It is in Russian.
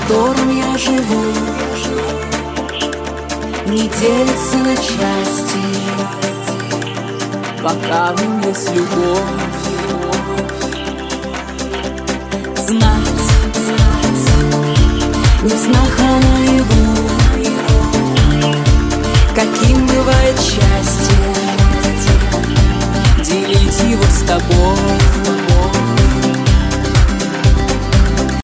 котором я живу, не делится на части, пока в нем есть любовь. Знать, не в снах, а наяву, каким бывает счастье,